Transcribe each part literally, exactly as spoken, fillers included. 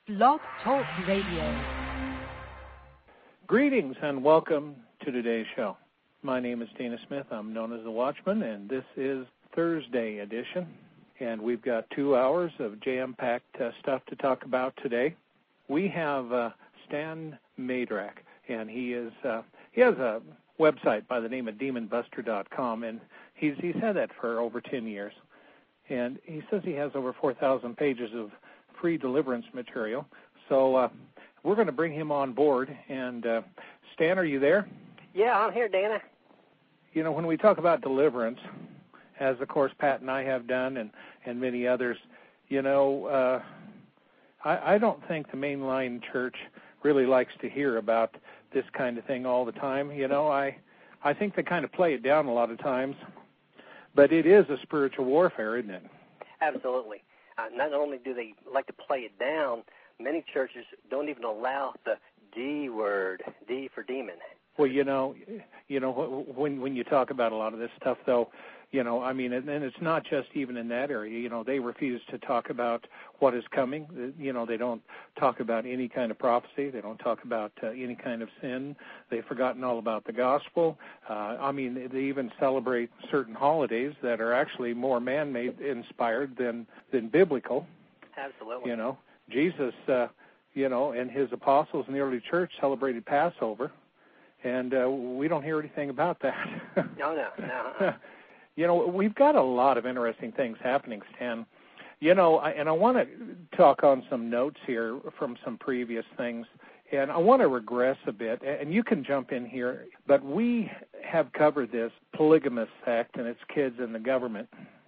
Blog Talk Radio. Greetings and welcome to today's show. My name is Dana Smith. I'm known as the Watchman, and this is Thursday edition. And we've got two hours of jam-packed uh, stuff to talk about today. We have uh, Stan Madrak, and he is uh, he has a website by the name of demon buster dot com, and he's he's had that for over ten years. And he says he has over four thousand pages of free deliverance material. So uh, we're going to bring him on board. And uh, Stan, are you there? Yeah, I'm here, Dana. You know, when we talk about deliverance, as of course Pat and I have done, and, and many others, you know, uh, I, I don't think the mainline church really likes to hear about this kind of thing all the time. You know, I I think they kind of play it down a lot of times, but it is a spiritual warfare, isn't it? Absolutely. Uh, not only do they like to play it down, many churches don't even allow the D word, D for demon. Well, you know, you know when when you talk about a lot of this stuff, though, you know, I mean, and, and it's not just even in that area. You know, they refuse to talk about what is coming. You know, they don't talk about any kind of prophecy. They don't talk about uh, any kind of sin. They've forgotten all about the gospel. Uh, I mean, they even celebrate certain holidays that are actually more man-made inspired than than biblical. Absolutely. You know, Jesus, uh, you know, and his apostles in the early church celebrated Passover. And uh, we don't hear anything about that. no, no, no. You know, we've got a lot of interesting things happening, Stan. You know, I, and I want to talk on some notes here from some previous things. And I want to regress a bit, and you can jump in here. But we have covered this polygamous sect and its kids in the government.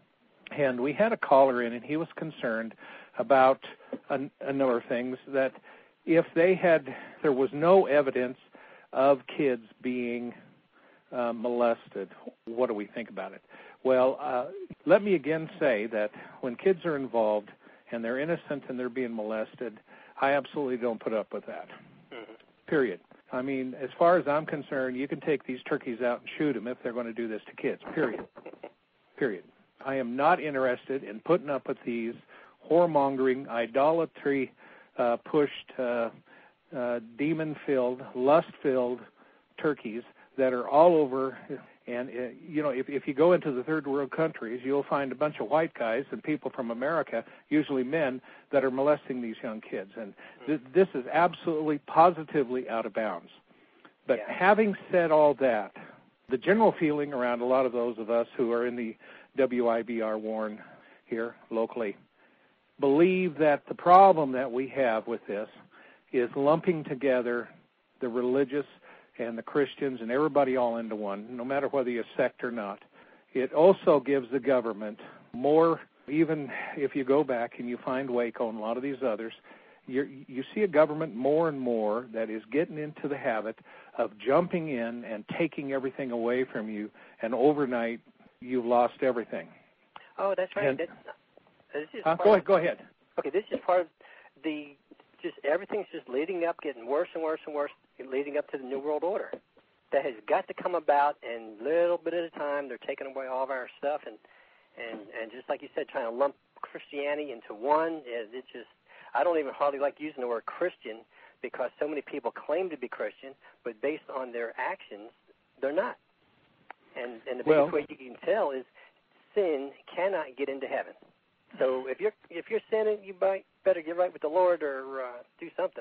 And we had a caller in, and he was concerned about a, a number of things, that if they had, there was no evidence of kids being uh, molested, what do we think about it? Well, uh, let me again say that when kids are involved and they're innocent and they're being molested, I absolutely don't put up with that, mm-hmm. Period. I mean, as far as I'm concerned, you can take these turkeys out and shoot them if they're going to do this to kids, period. Period. I am not interested in putting up with these whoremongering, idolatry-pushed, uh, Uh, demon-filled, lust-filled turkeys that are all over. And, uh, you know, if, if you go into the third world countries, you'll find a bunch of white guys and people from America, usually men, that are molesting these young kids. And th- this is absolutely, positively out of bounds. But yeah. Having said all that, the general feeling around a lot of those of us who are in the W I B R Warren here locally believe that the problem that we have with this is lumping together the religious and the Christians and everybody all into one, no matter whether you're a sect or not. It also gives the government more, even if you go back and you find Waco and a lot of these others, you're, you see a government more and more that is getting into the habit of jumping in and taking everything away from you, and overnight you've lost everything. Oh, that's right. And, that's, this is uh, go ahead, go ahead. Okay, this is part of the... Just everything's just leading up, getting worse and worse and worse, leading up to the New World Order. That has got to come about, and little bit at a time, they're taking away all of our stuff, and and and just like you said, trying to lump Christianity into one. It, it just, I don't even hardly like using the word Christian, because so many people claim to be Christian, but based on their actions, they're not. And and the biggest well, way you can tell is sin cannot get into heaven. So if you're if you're sinning, you might better get right with the Lord or uh, do something.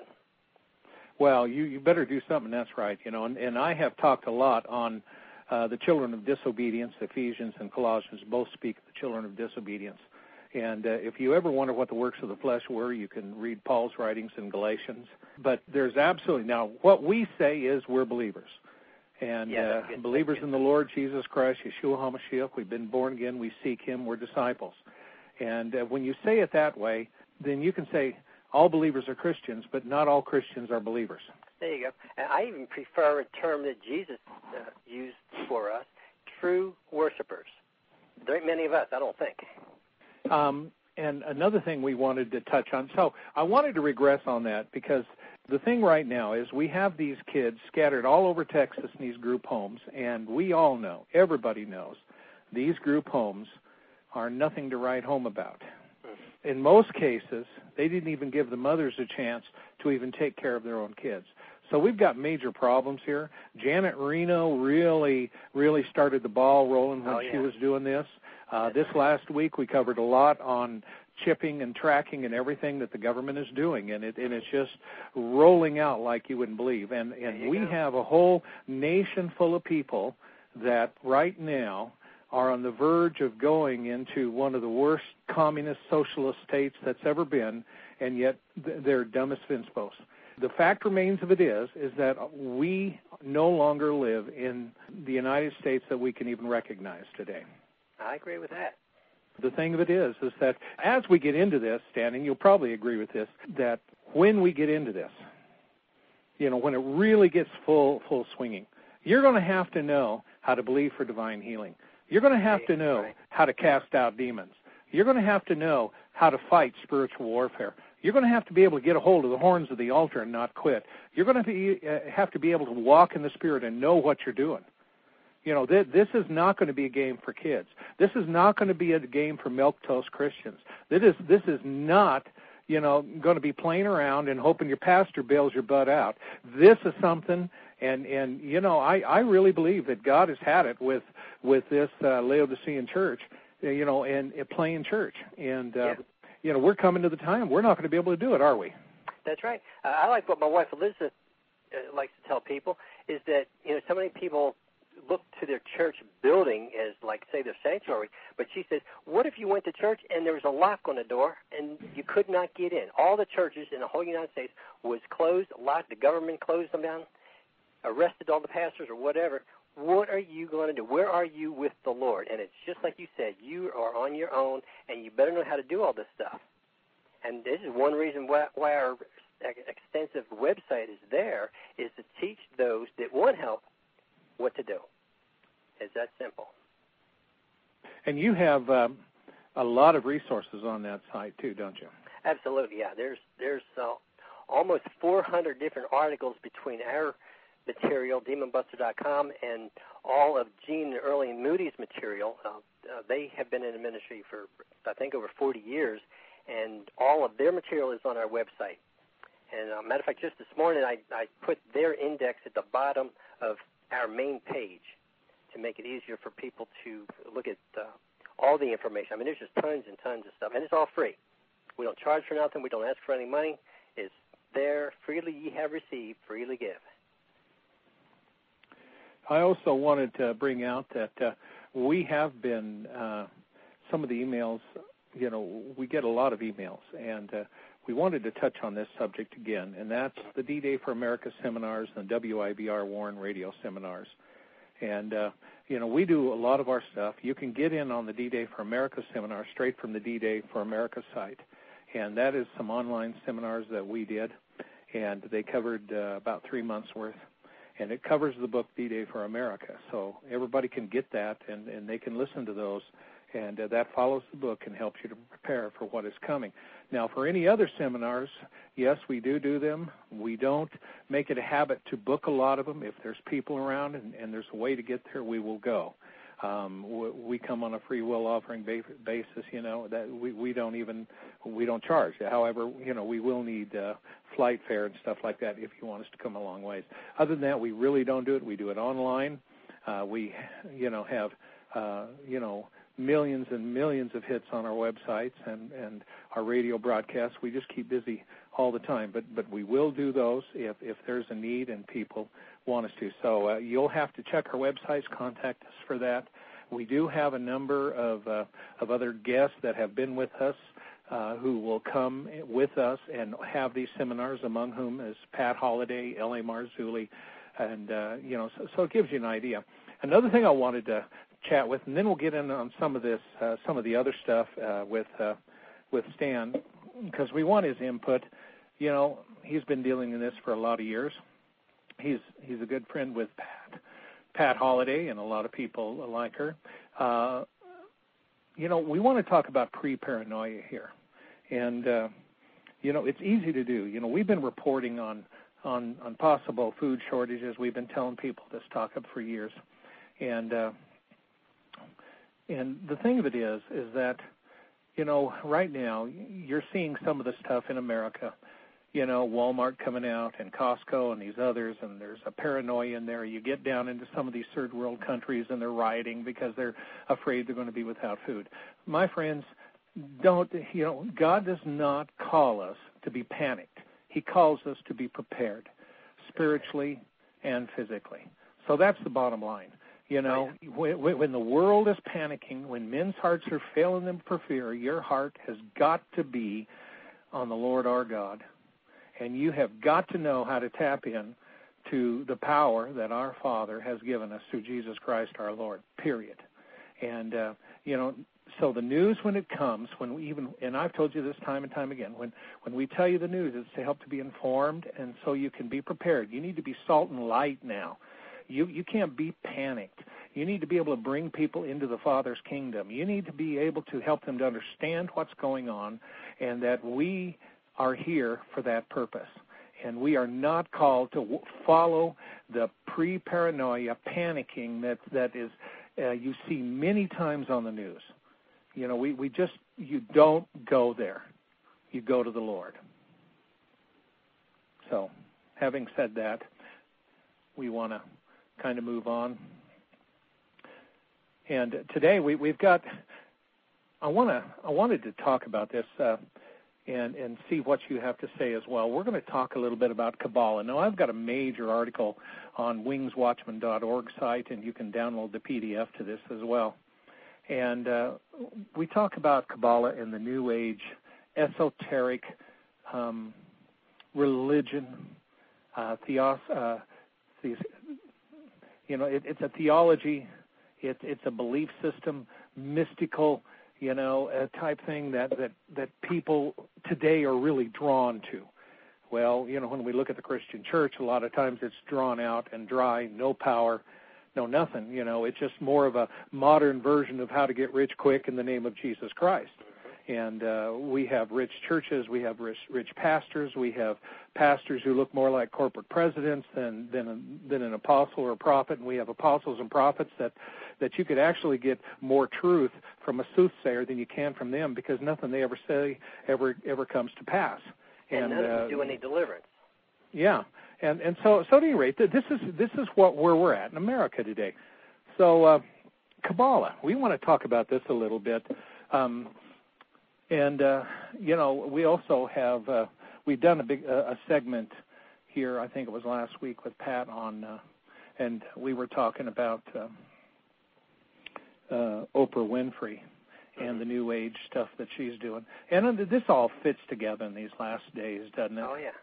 Well, you, you better do something, that's right. You know, and, and I have talked a lot on uh, the children of disobedience. Ephesians and Colossians both speak of the children of disobedience. And uh, if you ever wonder what the works of the flesh were, you can read Paul's writings in Galatians. But there's absolutely, now, what we say is we're believers. And yeah, uh, believers in the Lord Jesus Christ, Yeshua HaMashiach, we've been born again, we seek him, we're disciples. And uh, when you say it that way, then you can say all believers are Christians, but not all Christians are believers. There you go. And I even prefer a term that Jesus uh, used for us, true worshipers. There ain't many of us, I don't think. Um, and another thing we wanted to touch on, so I wanted to regress on that, because the thing right now is we have these kids scattered all over Texas in these group homes, and we all know, everybody knows, these group homes are nothing to write home about. in most cases, they didn't even give the mothers a chance to even take care of their own kids. So we've got major problems here. Janet Reno really, really started the ball rolling when oh, yeah. she was doing this. Uh, this last week we covered a lot on chipping and tracking and everything that the government is doing, and it and it's just rolling out like you wouldn't believe. And and we go. have a whole nation full of people that right now are on the verge of going into one of the worst communist socialist states that's ever been, and yet they're dumb as Finspos. The fact remains of it is, is that we no longer live in the United States that we can even recognize today. I agree with that. The thing of it is, is that as we get into this, Stan, and you'll probably agree with this, that when we get into this, you know, when it really gets full, full swinging, you're going to have to know how to believe for divine healing. You're going to have to know how to cast out demons. You're going to have to know how to fight spiritual warfare. You're going to have to be able to get a hold of the horns of the altar and not quit. You're going to be, uh, have to be able to walk in the Spirit and know what you're doing. You know, th- this is not going to be a game for kids. This is not going to be a game for milquetoast Christians. This is, this is not, you know, going to be playing around and hoping your pastor bails your butt out. This is something, and, and you know, I, I really believe that God has had it with, with this uh, Laodicean church, you know, and uh, playing church. And, uh, yeah. you know, we're coming to the time we're not going to be able to do it, are we? That's right. Uh, I like what my wife Elizabeth uh, likes to tell people is that, you know, so many people look to their church building as, like, say, their sanctuary. But she says, what if you went to church and there was a lock on the door and you could not get in? All the churches in the whole United States was closed, locked. The government closed them down, arrested all the pastors or whatever. What are you going to do? Where are you with the Lord? And it's just like you said, you are on your own, and you better know how to do all this stuff. And this is one reason why, why our extensive website is there, is to teach those that want help what to do. It's that simple. And you have um, a lot of resources on that site too, don't you? Absolutely, yeah. There's there's uh, almost four hundred different articles between our material, demon buster dot com, and all of Gene and Early and Moody's material. Uh, uh, they have been in the ministry for, I think, over forty years, and all of their material is on our website. And uh, matter of fact, just this morning I, I put their index at the bottom of our main page to make it easier for people to look at uh, all the information. I mean, there's just tons and tons of stuff, and it's all free. We don't charge for nothing. We don't ask for any money. It's there. Freely ye have received, freely give. I also wanted to bring out that uh, we have been, uh, some of the emails, you know, we get a lot of emails, and uh, we wanted to touch on this subject again, and that's the D-Day for America seminars and W I B R Warren Radio seminars. And, uh, you know, we do a lot of our stuff. You can get in on the D-Day for America seminar straight from the D-Day for America site, and that is some online seminars that we did, and they covered uh, about three months' worth. And it covers the book D-Day for America. So everybody can get that, and, and they can listen to those, and uh, that follows the book and helps you to prepare for what is coming. Now, for any other seminars, yes, we do do them. We don't make it a habit to book a lot of them. If there's people around and, and there's a way to get there, we will go. Um, we come on a free will offering basis, you know, that we, we don't even, we don't charge. However, you know, we will need uh, flight fare and stuff like that if you want us to come a long ways. Other than that, we really don't do it. We do it online. Uh, we, you know, have, uh, you know, millions and millions of hits on our websites and, and our radio broadcasts. We just keep busy all the time, but but we will do those if, if there's a need and people want us to. So uh, you'll have to check our websites, contact us for that. We do have a number of uh, of other guests that have been with us uh, who will come with us and have these seminars, among whom is Pat Holliday, L A Marzulli, and, uh, you know, so, so it gives you an idea. Another thing I wanted to chat with, and then we'll get in on some of this, uh, some of the other stuff uh, with uh, with Stan, because we want his input. You know, he's been dealing in this for a lot of years. He's he's a good friend with Pat, Pat Holliday, and a lot of people like her. Uh, you know, we want to talk about pre-paranoia here, and uh, you know, it's easy to do. You know, we've been reporting on on on possible food shortages. We've been telling people this talk up for years, and uh, and the thing of it is, is that you know, right now you're seeing some of the stuff in America. You know, Walmart coming out and Costco and these others, and there's a paranoia in there. You get down into some of these third world countries and they're rioting because they're afraid they're going to be without food. My friends, don't, you know, God does not call us to be panicked. He calls us to be prepared spiritually and physically. So that's the bottom line. You know, when, when the world is panicking, when men's hearts are failing them for fear, your heart has got to be on the Lord our God. And you have got to know how to tap in to the power that our Father has given us through Jesus Christ our Lord, period. And, uh, you know, so the news when it comes, when we even, and I've told you this time and time again, when, when we tell you the news, it's to help to be informed and so you can be prepared. You need to be salt and light now. You, you can't be panicked. You need to be able to bring people into the Father's kingdom. You need to be able to help them to understand what's going on and that we are here for that purpose. And we are not called to w- follow the pre-paranoia panicking that, that is uh, you see many times on the news. You know, we, we just, you don't go there. You go to the Lord. So, having said that, we want to kind of move on. And today we, we've got, I want to, I wanted to talk about this uh, and, and see what you have to say as well. We're going to talk a little bit about Kabbalah. Now, I've got a major article on wings watchman dot org site, and you can download the P D F to this as well. And uh, we talk about Kabbalah in the New Age, esoteric um, religion, uh, theos, uh, the, you know, it, it's a theology, it, it's a belief system, mystical, you know, a type thing that, that, that people today are really drawn to. Well, you know, when we look at the Christian church, a lot of times it's drawn out and dry, no power, no nothing. You know, it's just more of a modern version of how to get rich quick in the name of Jesus Christ. And uh, we have rich churches, we have rich, rich pastors, we have pastors who look more like corporate presidents than than, than an apostle or a prophet, and we have apostles and prophets that, that you could actually get more truth from a soothsayer than you can from them because nothing they ever say ever ever comes to pass. And, and none uh, of them do any deliverance. Yeah, and and so so at any rate, this is this is what where we're at in America today. So uh, Kabbalah, we want to talk about this a little bit. Um, And, uh, you know, we also have, uh, we've done a big uh, a segment here, I think it was last week with Pat on, uh, and we were talking about uh, uh, Oprah Winfrey and the New Age stuff that she's doing. And uh, this all fits together in these last days, doesn't it? Oh, yeah.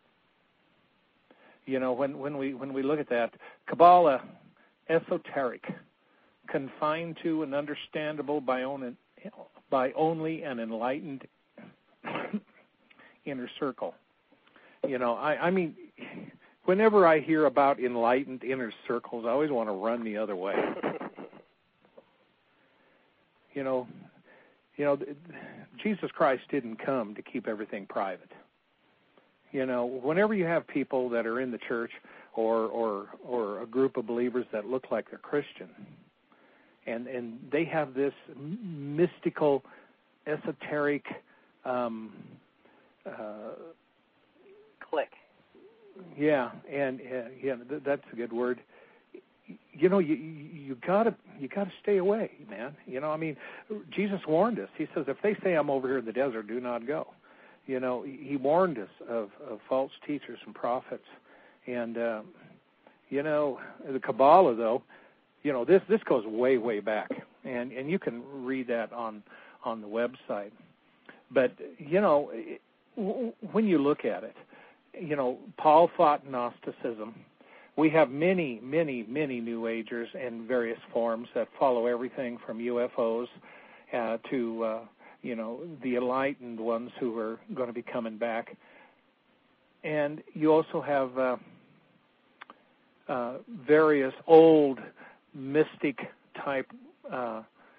You know, when, when we when we look at that, Kabbalah, esoteric, confined to and understandable by own by only an enlightened inner circle. You know, I, I mean, whenever I hear about enlightened inner circles, I always want to run the other way. You know, you know, Jesus Christ didn't come to keep everything private. You know, whenever you have people that are in the church or or or a group of believers that look like they're Christian, and and they have this mystical, esoteric um, uh, click. Yeah, and uh, yeah, th- that's a good word. You know, you you gotta you gotta stay away, man. You know, I mean, Jesus warned us. He says, if they say I'm over here in the desert, do not go. You know, he warned us of, of false teachers and prophets. And, uh, you know, the Kabbalah, though, you know, this, this goes way, way back. And, and you can read that on, on the website. But, you know, it, w- when you look at it, you know, Paul fought Gnosticism. We have many, many, many New Agers in various forms that follow everything from U F Os uh, to... Uh, you know, the enlightened ones who are going to be coming back. And you also have uh, uh, various old mystic-type uh,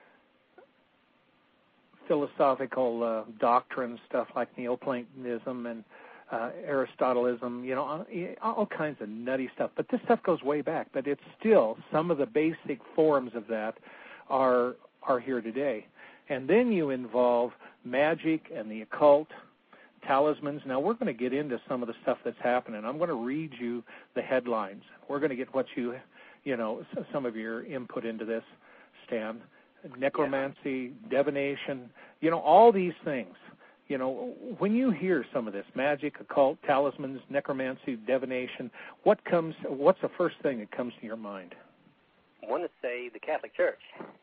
philosophical uh, doctrines, stuff like Neoplatonism and uh, Aristotelism, you know, all kinds of nutty stuff. But this stuff goes way back. But it's still, some of the basic forms of that are are here today. And then you involve magic and the occult, talismans. Now, we're going to get into some of the stuff that's happening. I'm going to read you the headlines. We're going to get what you, you know, some of your input into this, Stan. Necromancy, yeah. divination, you know, all these things. You know, when you hear some of this, magic, occult, talismans, necromancy, divination, what comes? What's the first thing that comes to your mind? I want to say the Catholic Church.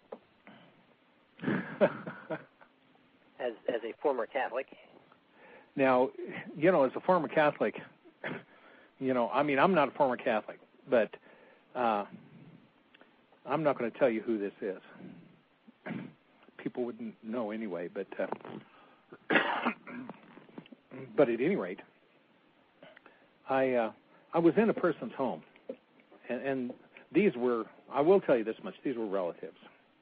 as as a former Catholic. Now, you know, as a former Catholic, you know, I mean, I'm not a former Catholic, but uh, I'm not going to tell you who this is. People wouldn't know anyway, but uh, but at any rate, I uh, I was in a person's home, and, and these were, I will tell you this much, these were relatives,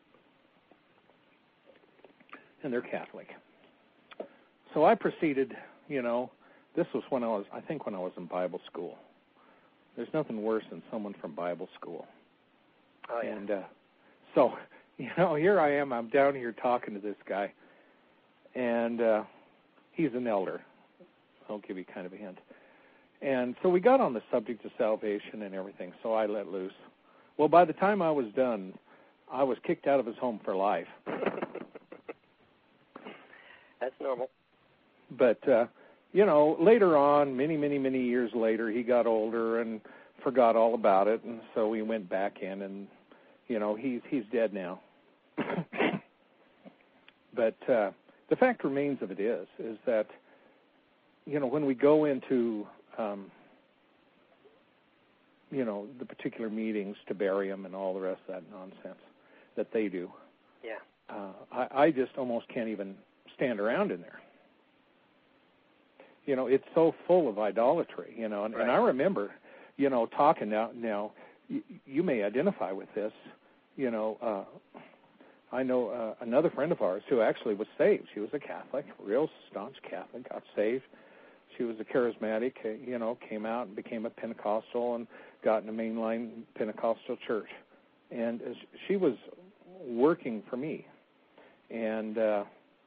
and they're Catholic. So I proceeded, you know, this was when I was, I think when I was in Bible school. There's nothing worse than someone from Bible school. Oh, yeah. And uh, so, you know, here I am, I'm down here talking to this guy, and uh, he's an elder. I'll give you kind of a hint. And so we got on the subject of salvation and everything, so I let loose. Well, by the time I was done, I was kicked out of his home for life. That's normal. But, uh, you know, later on, many, many, many years later, he got older and forgot all about it, and so we went back in, and, you know, he's he's dead now. But uh, the fact remains of it is, is that, you know, when we go into, um, you know, the particular meetings to bury him and all the rest of that nonsense that they do, yeah, uh, I, I just almost can't even stand around in there. You know, it's so full of idolatry, you know, and, right. and I remember, you know, talking now, now you, you may identify with this, you know, uh, I know uh, another friend of ours who actually was saved. She was a Catholic, real staunch Catholic, got saved. She was a charismatic, you know, came out and became a Pentecostal and got in a mainline Pentecostal church. And she was working for me. And uh,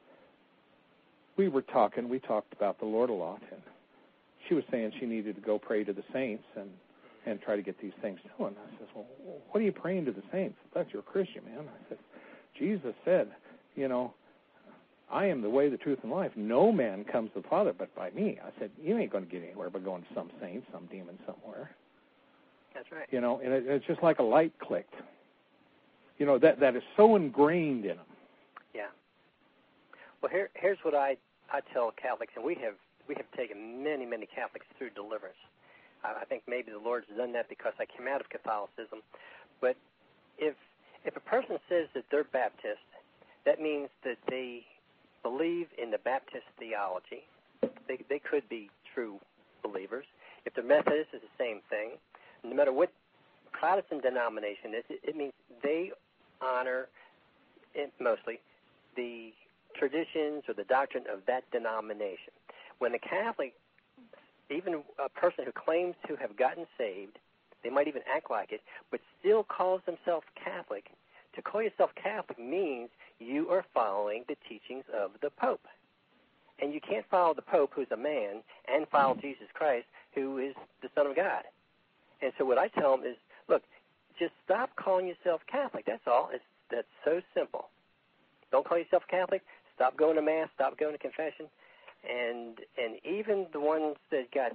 we were talking, we talked about the Lord a lot. And she was saying she needed to go pray to the saints and, and try to get these things done. I said, well, what are you praying to the saints? I thought you're a Christian, man. I said, Jesus said, you know, I am the way, the truth, and life. No man comes to the Father but by me. I said, you ain't going to get anywhere by going to some saint, some demon somewhere. That's right. You know, and it, it's just like a light clicked. You know, that that is so ingrained in them. Yeah. Well, here, here's what I, I tell Catholics, and we have we have taken many, many Catholics through deliverance. I, I think maybe the Lord's done that because I came out of Catholicism. But if if a person says that they're Baptist, that means that they believe in the Baptist theology. They they could be true believers. If they're Methodist, it's the same thing. No matter what Protestant denomination is, it, it means they honor, it, mostly, the traditions or the doctrine of that denomination. When a Catholic, even a person who claims to have gotten saved, they might even act like it, but still calls themselves Catholic. To call yourself Catholic means you are following the teachings of the Pope. And you can't follow the Pope, who's a man, and follow Jesus Christ, who is the Son of God. And so what I tell them is, look, just stop calling yourself Catholic. That's all. It's, that's so simple. Don't call yourself Catholic. Stop going to Mass. Stop going to confession. And and even the ones that got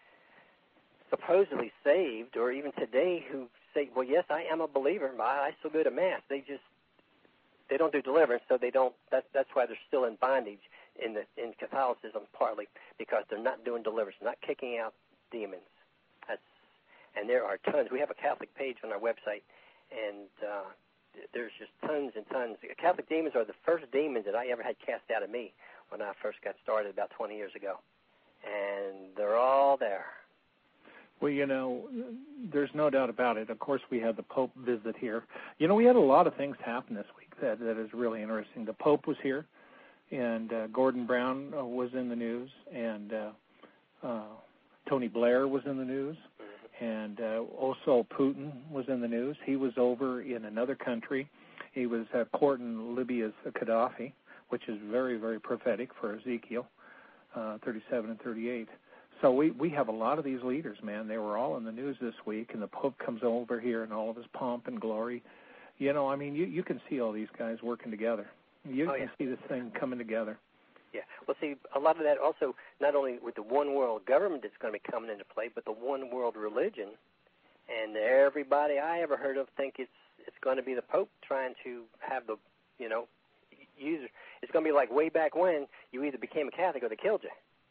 supposedly saved, or even today, who say, well, yes, I am a believer, but I still go to Mass. They just, they don't do deliverance, so they don't, that, that's why they're still in bondage in the in Catholicism, partly because they're not doing deliverance, not kicking out demons. That's, and there are tons. We have a Catholic page on our website, and uh, there's just tons and tons. Catholic demons are the first demons that I ever had cast out of me when I first got started about twenty years ago. And they're all there. Well, you know, there's no doubt about it. Of course, we had the Pope visit here. You know, we had a lot of things happen this week that, that is really interesting. The Pope was here, and uh, Gordon Brown uh, was in the news, and uh, uh, Tony Blair was in the news, and uh, also Putin was in the news. He was over in another country. He was uh, courting Libya's Gaddafi. which is very, very prophetic for Ezekiel uh, thirty-seven and thirty-eight. So we, we have a lot of these leaders, man. They were all in the news this week, and the Pope comes over here in all of his pomp and glory. You know, I mean, you, you can see all these guys working together. You oh, can yeah. see this thing coming together. Yeah. Well, see, a lot of that also, not only with the one world government that's going to be coming into play, but the one world religion. And everybody I ever heard of think it's it's going to be the Pope trying to have the, you know, use. It's going to be like way back when you either became a Catholic or they killed you.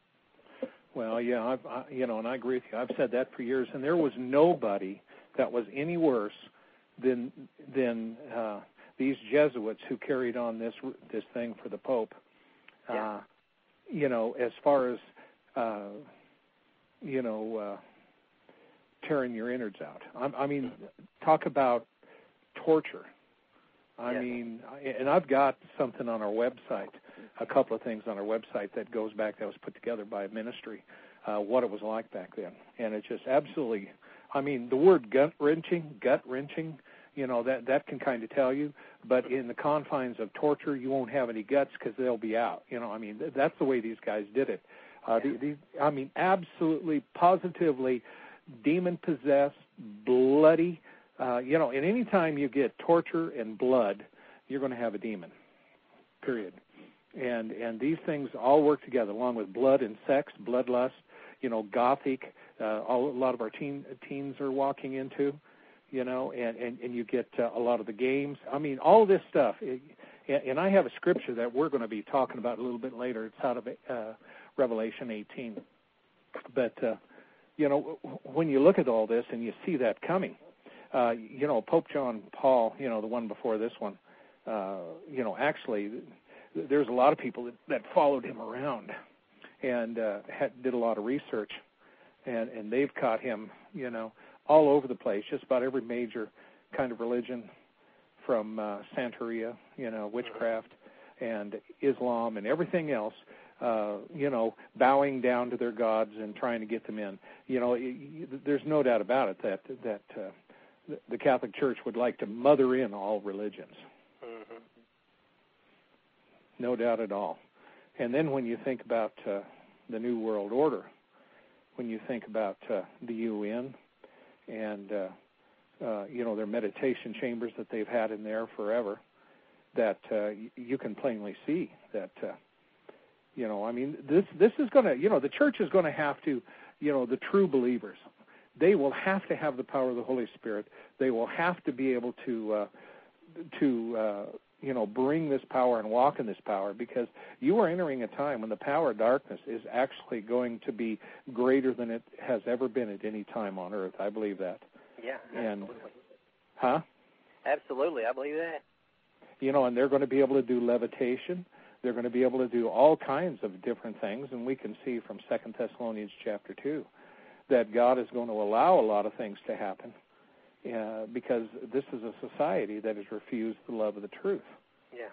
Well, yeah, I've, I, you know, and I agree with you. I've said that for years, and there was nobody that was any worse than than uh, these Jesuits who carried on this this thing for the Pope. Yeah. Uh, you know, as far as uh, you know, uh, tearing your innards out. I, I mean, talk about torture. I yes. mean, and I've got something on our website, a couple of things on our website that goes back, that was put together by a ministry, uh, what it was like back then. And it's just absolutely, I mean, the word gut-wrenching, gut-wrenching, you know, that, that can kind of tell you. But in the confines of torture, you won't have any guts because they'll be out. You know, I mean, th- that's the way these guys did it. Uh, yeah. the, the, I mean, absolutely, positively demon-possessed, bloody. Uh, you know, and any time you get torture and blood, you're going to have a demon, period. And and these things all work together, along with blood and sex, bloodlust, you know, gothic, uh, all, a lot of our teen, teens are walking into, you know, and, and, and you get uh, a lot of the games. I mean, all this stuff. It, and, and I have a scripture that we're going to be talking about a little bit later. It's out of uh, Revelation eighteen. But, uh, you know, when you look at all this and you see that coming, Uh, you know, Pope John Paul, you know, the one before this one, uh, you know, actually, there's a lot of people that, that followed him around and uh, had, did a lot of research, and, and they've caught him, you know, all over the place, just about every major kind of religion, from uh, Santeria, you know, witchcraft, and Islam and everything else, uh, you know, bowing down to their gods and trying to get them in. You know, it, there's no doubt about it that, that uh, the Catholic Church would like to mother in all religions. Mm-hmm. No doubt at all. And then when you think about uh, the New World Order, when you think about uh, the U N and, uh, uh, you know, their meditation chambers that they've had in there forever, that uh, you can plainly see that, uh, you know, I mean, this, this is going to, you know, the Church is going to have to, you know, the true believers, they will have to have the power of the Holy Spirit. They will have to be able to, uh, to uh, you know, bring this power and walk in this power, because you are entering a time when the power of darkness is actually going to be greater than it has ever been at any time on earth. I believe that. Yeah, and, absolutely. Huh? Absolutely, I believe that. You know, and they're going to be able to do levitation. They're going to be able to do all kinds of different things, and we can see from Second Thessalonians chapter two that God is going to allow a lot of things to happen uh, because this is a society that has refused the love of the truth. Yeah.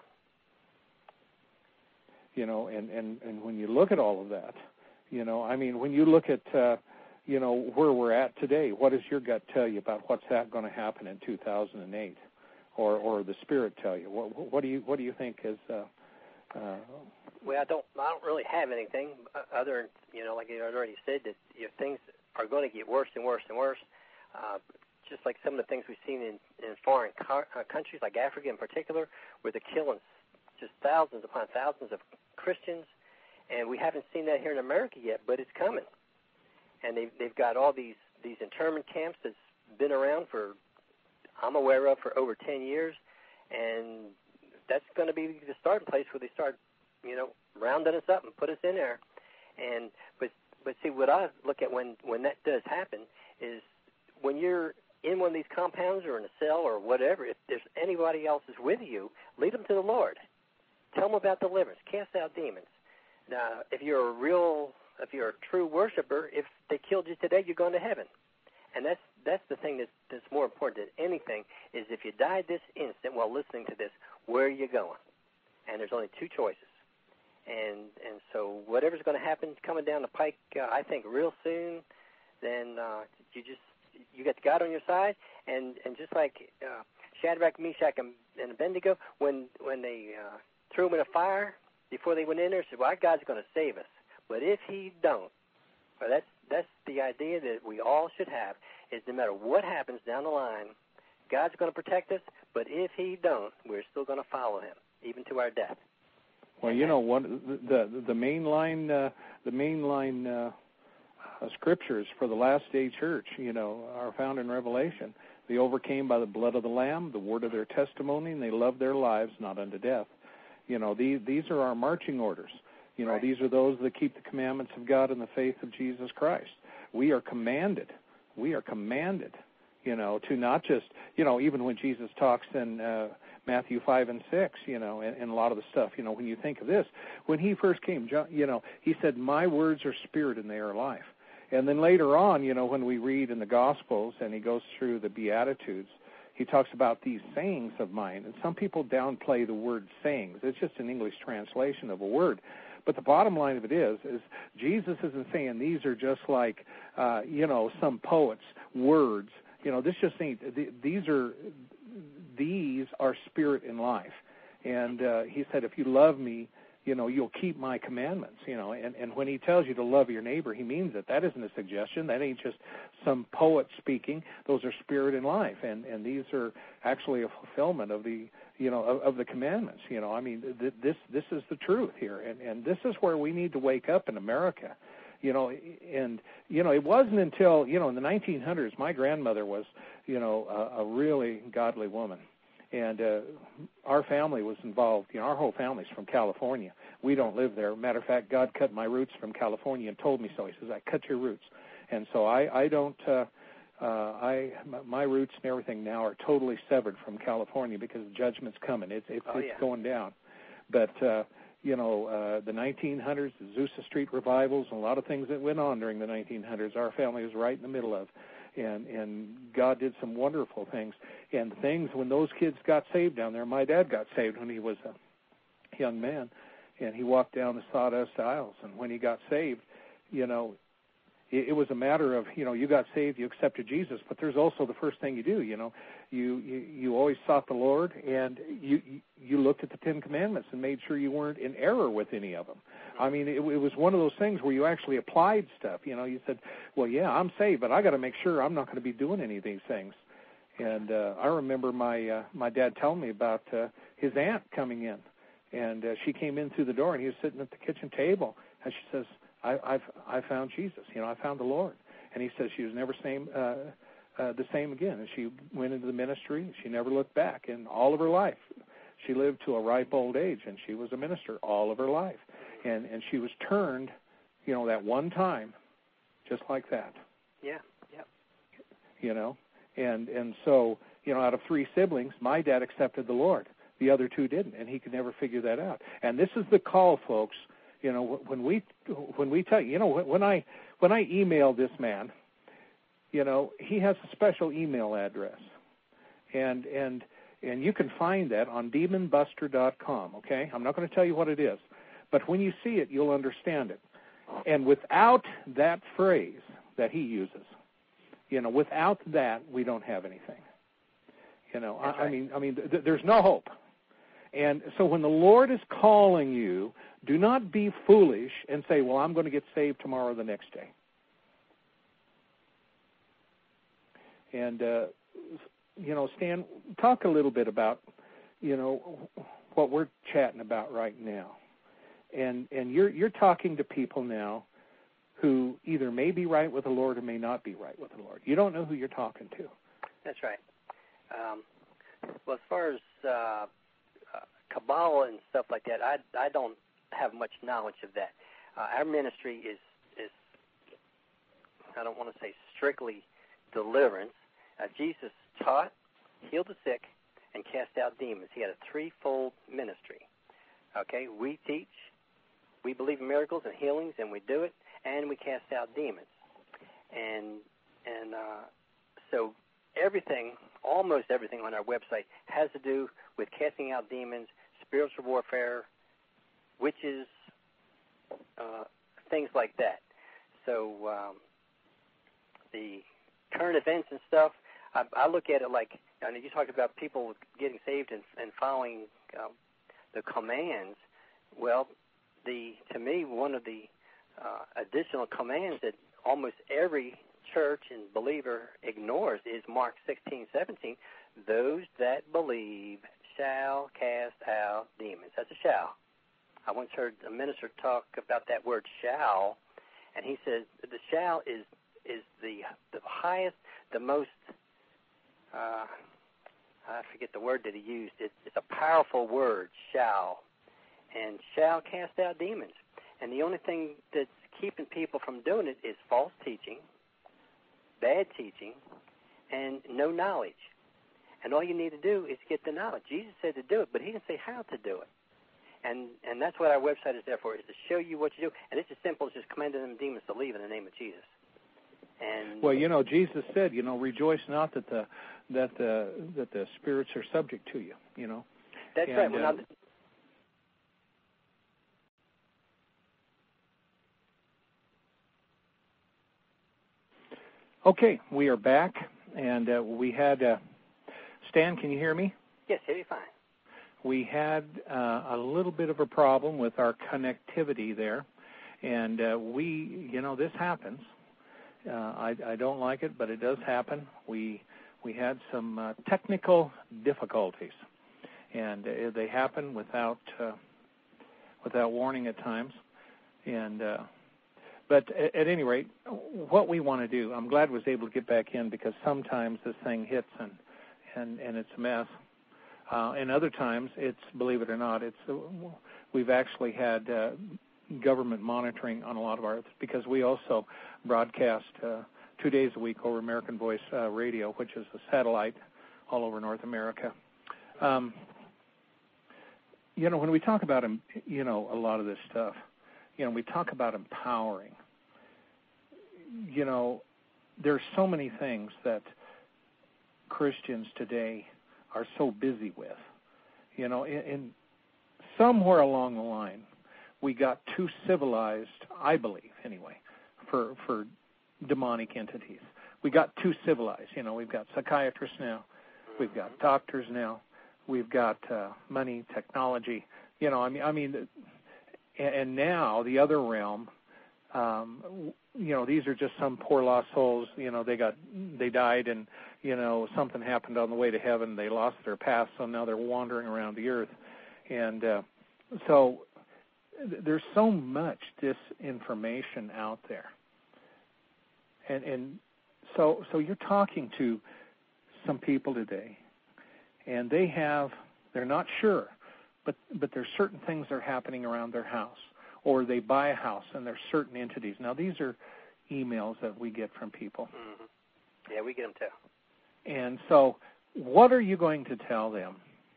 You know, and, and, and when you look at all of that, you know, I mean, when you look at, uh, you know, where we're at today, what does your gut tell you about what's that going to happen in two thousand eight, or or the Spirit tell you? What, what do you what do you think is? Uh, uh, well, I don't I don't really have anything other than, you know, like you already said, that, you know, things are going to get worse and worse and worse. Uh, just like some of the things we've seen in, in foreign car, uh, countries, like Africa in particular, where they're killing just thousands upon thousands of Christians, and we haven't seen that here in America yet, but it's coming. And they've, they've got all these, these internment camps that's been around for, I'm aware of, for over ten years, and that's going to be the starting place where they start, you know, rounding us up and put us in there. And but but see, what I look at when, when that does happen is when you're in one of these compounds or in a cell or whatever, if there's anybody else is with you, lead them to the Lord. Tell them about deliverance. Cast out demons. Now, if you're a real, if you're a true worshiper, if they killed you today, you're going to heaven. And that's that's the thing that's, that's more important than anything, is if you died this instant while listening to this, where are you going? And there's only two choices. And and so whatever's going to happen coming down the pike, uh, I think real soon, then uh, you just, you got God on your side. And, and just like uh, Shadrach, Meshach, and, and Abednego, when when they uh, threw them in a fire before they went in there, said, well, our God's going to save us. But if he don't, well, that's, that's the idea that we all should have, is no matter what happens down the line, God's going to protect us, but if he don't, we're still going to follow him, even to our death. Well, you know, one the the, the mainline uh, the mainline uh, uh, scriptures for the last day church, you know, are found in Revelation. They overcame by the blood of the Lamb, the word of their testimony, and they loved their lives not unto death. You know, these these are our marching orders. You know, right. These are those that keep the commandments of God and the faith of Jesus Christ. We are commanded. We are commanded, you know, to not just, you know, even when Jesus talks in uh, Matthew five and six, you know, and, and a lot of the stuff, you know, when you think of this, when he first came, you know, he said, my words are spirit and they are life. And then later on, you know, when we read in the Gospels and he goes through the Beatitudes, he talks about these sayings of mine. And some people downplay the word sayings. It's just an English translation of a word. But the bottom line of it is, is Jesus isn't saying these are just like, uh, you know, some poets' words. You know, this just ain't, these are, these are spirit and life. And uh, he said, if you love me, you know, you'll keep my commandments, you know. And, and when he tells you to love your neighbor, he means it. That isn't a suggestion. That ain't just some poet speaking. Those are spirit and life. And, and these are actually a fulfillment of the, you know, of, of the commandments. You know, I mean, th- this this is the truth here. And, and this is where we need to wake up in America. You know, and, you know, it wasn't until, you know, in the nineteen hundreds, my grandmother was, you know, a, a really godly woman. And uh, our family was involved. You know, our whole family's from California. We don't live there. Matter of fact, God cut my roots from California and told me so. He says, I cut your roots. And so I, I don't, uh, uh, I, my roots and everything now are totally severed from California because the judgment's coming. It's, it's, oh, it's yeah. going down. But, uh, you know, uh, the nineteen hundreds, the Azusa Street revivals, and a lot of things that went on during the nineteen hundreds, our family was right in the middle of. And, and God did some wonderful things. And things, when those kids got saved down there, my dad got saved when he was a young man, and he walked down the sawdust aisles. And when he got saved, you know, it, it was a matter of, you know, you got saved, you accepted Jesus, but there's also the first thing you do, you know. You, you, you always sought the Lord, and you, you looked at the Ten Commandments and made sure you weren't in error with any of them. I mean, it, it was one of those things where you actually applied stuff. You know, you said, well, yeah, I'm saved, but I got to make sure I'm not going to be doing any of these things. And uh, I remember my uh, my dad telling me about uh, his aunt coming in, and uh, she came in through the door, and he was sitting at the kitchen table, and she says, I, I've I found Jesus. You know, I found the Lord. And he says she was never same uh, uh, the same again. And she went into the ministry. She never looked back. And all of her life, she lived to a ripe old age, and she was a minister all of her life. And and she was turned, you know, that one time, just like that. Yeah, yeah. You know, and and so, you know, out of three siblings, my dad accepted the Lord. The other two didn't, and he could never figure that out. And this is the call, folks. You know, when we when we tell you, you know, when I when I email this man, you know, he has a special email address, and and and you can find that on demon buster dot com. Okay, I'm not going to tell you what it is. But when you see it, you'll understand it. And without that phrase that he uses, you know, without that, we don't have anything. You know, I, right. I mean, I mean, th- there's no hope. And so when the Lord is calling you, do not be foolish and say, well, I'm going to get saved tomorrow or the next day. And, uh, you know, Stan, talk a little bit about, you know, what we're chatting about right now. And and you're you're talking to people now who either may be right with the Lord or may not be right with the Lord. You don't know who you're talking to. That's right. Um, well, as far as uh, uh, Kabbalah and stuff like that, I I don't have much knowledge of that. Uh, our ministry is is I don't want to say strictly deliverance. Uh, Jesus taught, healed the sick, and cast out demons. He had a threefold ministry. Okay, we teach. We believe in miracles and healings, and we do it, and we cast out demons. And and uh, so everything, almost everything on our website has to do with casting out demons, spiritual warfare, witches, uh, things like that. So um, the current events and stuff, I, I look at it like, I mean, you talked about people getting saved and, and following um, the commands, well, the to me, one of the uh, additional commands that almost every church and believer ignores is Mark sixteen seventeen. Those that believe shall cast out demons. That's a shall. I once heard a minister talk about that word shall, and he says the shall is is the the highest, the most, uh, I forget the word that he used. It, it's a powerful word, shall, and shall cast out demons. And the only thing that's keeping people from doing it is false teaching, bad teaching, and no knowledge. And all you need to do is get the knowledge. Jesus said to do it, but he didn't say how to do it. And and that's what our website is there for, is to show you what you do. And it's as simple as just commanding them demons to leave in the name of Jesus. And well, you know, Jesus said, you know, rejoice not that the that the that the spirits are subject to you. You know. That's and, right. Well, uh, now, okay, we are back, and uh, we had uh, Stan. Can you hear me? yes, he'll be fine. We had uh, a little bit of a problem with our connectivity there, and uh, we, you know, this happens. Uh, I, I don't like it, but it does happen. We we had some uh, technical difficulties, and uh, they happen without uh, without warning at times. And uh, but at, at any rate, what we want to do, I'm glad I was able to get back in, because sometimes this thing hits and and, and it's a mess. Uh, and other times, it's, believe it or not, it's uh, we've actually had uh, government monitoring on a lot of ours, because we also broadcast uh, two days a week over American Voice uh, Radio, which is a satellite all over North America. Um, you know, when we talk about, you know, a lot of this stuff, you know, we talk about empowering. You know, there's so many things that Christians today are so busy with. You know, in, in somewhere along the line, we got too civilized, I believe, anyway, for for demonic entities. We got too civilized. You know, we've got psychiatrists now, we've got doctors now, we've got uh, money, technology. You know, I mean, I mean, and, and now the other realm. Um, you know, these are just some poor lost souls. You know, they got, they died, and you know, something happened on the way to heaven. They lost their path, so now they're wandering around the earth. And uh, so th- there's so much disinformation out there. And and so so you're talking to some people today, and they have, they're not sure, but but there's certain things that are happening around their house. Or they buy a house, and there's certain entities. Now, these are emails that we get from people. Mm-hmm. Yeah, we get them too. And so what are you going to tell them?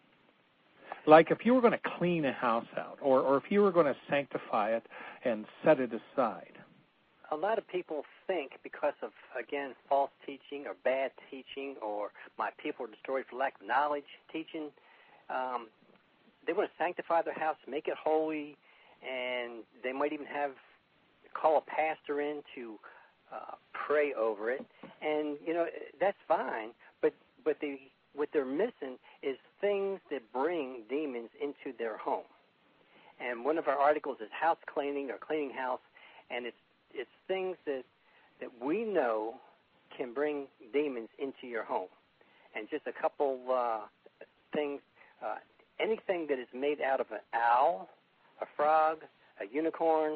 Like if you were going to clean a house out, or, or if you were going to sanctify it and set it aside. A lot of people think because of, again, false teaching or bad teaching, or my people are destroyed for lack of knowledge teaching, um, they want to sanctify their house, make it holy, and they might even have call a pastor in to uh, pray over it. And, you know, that's fine, but but the, what they're missing is things that bring demons into their home. And one of our articles is house cleaning or cleaning house, and it's it's things that, that we know can bring demons into your home. And just a couple uh, things, uh, anything that is made out of an owl, a frog, a unicorn,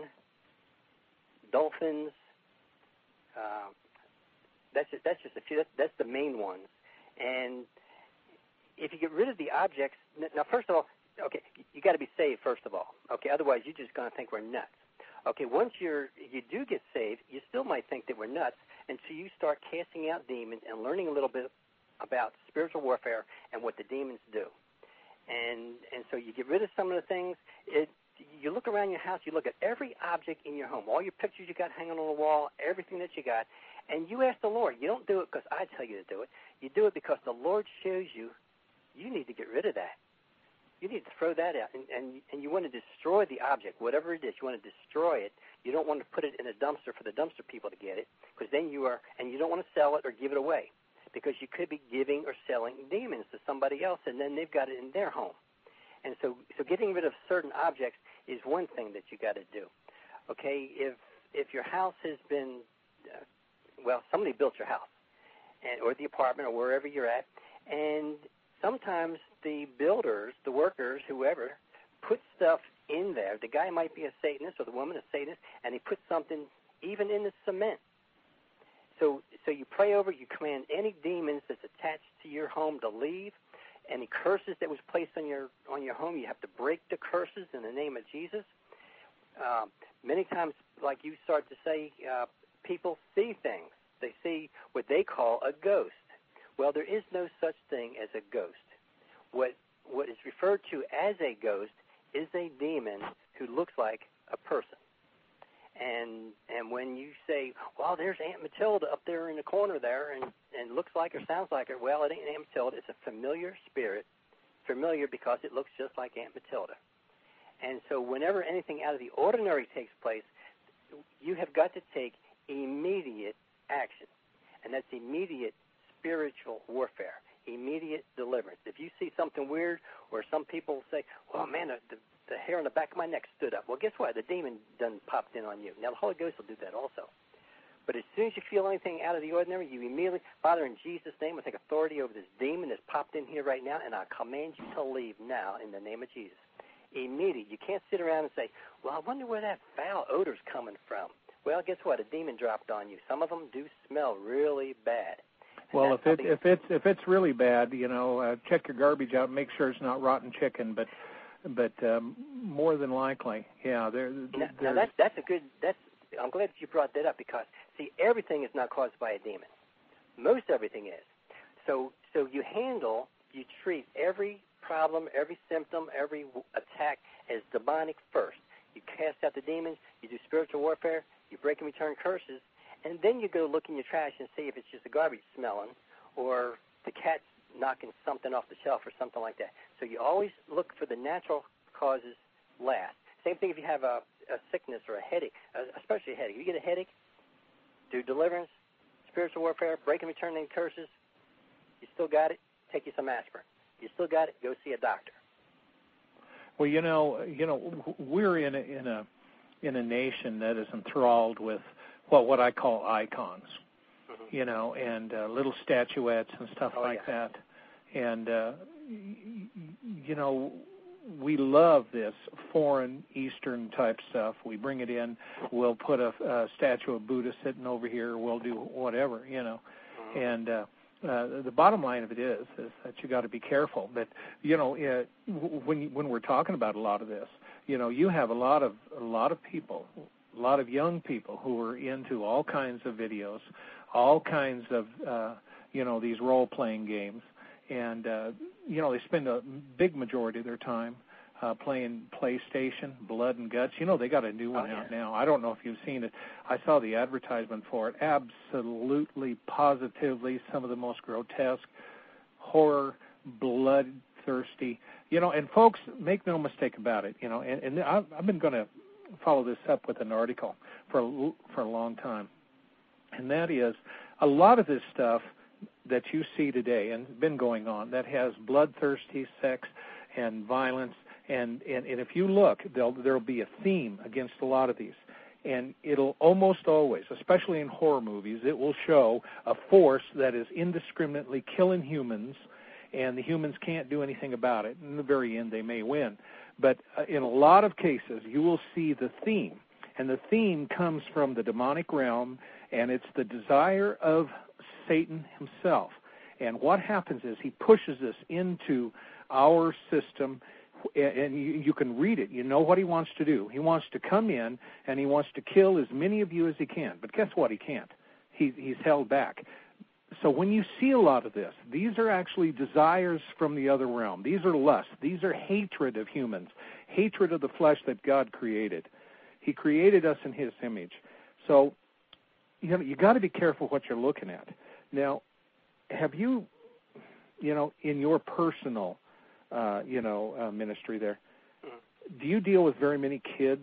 dolphins. Uh, that's just, that's just a few. That's, that's the main ones. And if you get rid of the objects, now first of all, okay, you got to be saved first of all. Okay, otherwise you're just going to think we're nuts. Okay, once you're you do get saved, you still might think that we're nuts, and so you start casting out demons and learning a little bit about spiritual warfare and what the demons do. And and so you get rid of some of the things. It, you look around your house, you look at every object in your home, all your pictures you got hanging on the wall, everything that you got, and you ask the Lord. You don't do it because I tell you to do it. You do it because the Lord shows you you need to get rid of that. You need to throw that out, and, and, and you want to destroy the object, whatever it is. You want to destroy it. You don't want to put it in a dumpster for the dumpster people to get it, because then you are, and you don't want to sell it or give it away, because you could be giving or selling demons to somebody else, and then they've got it in their home. And so, so getting rid of certain objects is one thing that you got to do. Okay, if if your house has been, uh, well, somebody built your house, and or the apartment or wherever you're at, and sometimes the builders, the workers, whoever, put stuff in there. The guy might be a Satanist or the woman a Satanist, and he put something even in the cement. So, so you pray over, you command any demons that's attached to your home to leave. Any curses that was placed on your on your home, you have to break the curses in the name of Jesus. Um, many times, like you start to say, uh, people see things. They see what they call a ghost. Well, there is no such thing as a ghost. What what is referred to as a ghost is a demon who looks like a person. And and when you say, well, there's Aunt Matilda up there in the corner there and, and looks like her, sounds like her, well, it ain't Aunt Matilda. It's a familiar spirit, familiar because it looks just like Aunt Matilda. And so whenever anything out of the ordinary takes place, you have got to take immediate action. And that's immediate spiritual warfare, immediate deliverance. If you see something weird or some people say, oh, man, the, the, the hair on the back of my neck stood up. Well, guess what? The demon done popped in on you. Now, the Holy Ghost will do that also. But as soon as you feel anything out of the ordinary, you immediately, Father, in Jesus' name, I take authority over this demon that's popped in here right now, and I command you to leave now in the name of Jesus. Immediate. You can't sit around and say, well, I wonder where that foul odor's coming from. Well, guess what? A demon dropped on you. Some of them do smell really bad. And well, if it the, if it's if it's really bad, you know, uh, check your garbage out. Make sure it's not rotten chicken. But but um, more than likely, yeah, there. Now, now that's that's a good. That's. I'm glad that you brought that up because see, everything is not caused by a demon. Most everything is. So so you handle, you treat every problem, every symptom, every attack as demonic first. You cast out the demons. You do spiritual warfare. You break and return curses. And then you go look in your trash and see if it's just a garbage smelling or the cat's knocking something off the shelf or something like that. So you always look for the natural causes last. Same thing if you have a, a sickness or a headache, especially a headache. If you get a headache, do deliverance, spiritual warfare, break and return any curses. You still got it, take you some aspirin. You still got it, go see a doctor. Well, you know, you know, we're in a, in a in a nation that is enthralled with well, what I call icons, mm-hmm. you know, and uh, little statuettes and stuff oh, like yeah. that. And, uh, you know, we love this foreign Eastern type stuff. We bring it in. We'll put a, a statue of Buddha sitting over here. We'll do whatever, you know. Mm-hmm. And uh, uh, the bottom line of it is, is that you got to be careful. But, you know, uh, when when we're talking about a lot of this, you know, you have a lot of a lot of people, a lot of young people who are into all kinds of videos, all kinds of, uh, you know, these role-playing games. And, uh, you know, they spend a big majority of their time uh, playing PlayStation, Blood and Guts. You know, they got a new one oh, yeah. out now. I don't know if you've seen it. I saw the advertisement for it. Absolutely, positively, some of the most grotesque, horror, bloodthirsty. You know, and folks, make no mistake about it. You know, and, and I've, I've been going to follow this up with an article for a, for a long time. And that is, a lot of this stuff that you see today and been going on that has bloodthirsty sex and violence, and, and, and if you look, there'll, there'll be a theme against a lot of these. And it'll almost always, especially in horror movies, it will show a force that is indiscriminately killing humans, and the humans can't do anything about it. In the very end, they may win. But uh, in a lot of cases, you will see the theme. And the theme comes from the demonic realm, and it's the desire of Satan himself. And what happens is he pushes this into our system, and you, you can read it. You know what he wants to do. He wants to come in, and he wants to kill as many of you as he can. But guess what? He can't. He, he's held back. So when you see a lot of this, these are actually desires from the other realm. These are lusts. These are hatred of humans, hatred of the flesh that God created. He created us in his image. So, you know, you got to be careful what you're looking at. Now, have you, you know, in your personal, uh, you know, uh, ministry there, mm-hmm. do you deal with very many kids?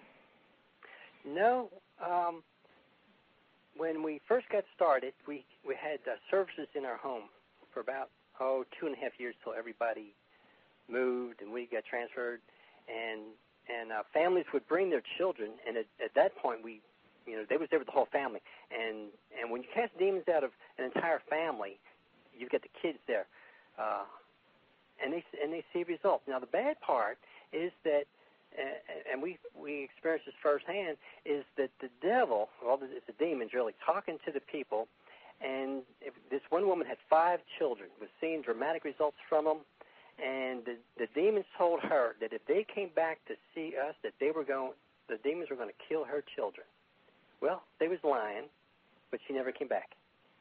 No. Um, when we first got started, we, we had uh, services in our home for about, oh, two and a half years till everybody moved and we got transferred, and and uh, families would bring their children, and at, at that point we, you know, they was there with the whole family, and and when you cast demons out of an entire family, you've got the kids there, uh, and they and they see results. Now the bad part is that, uh, and we we experienced this firsthand, is that the devil, well, it's the demons really talking to the people, and if this one woman had five children, was seeing dramatic results from them. And the, the demons told her that if they came back to see us, that they were going, the demons were going to kill her children. Well, they was lying, but she never came back.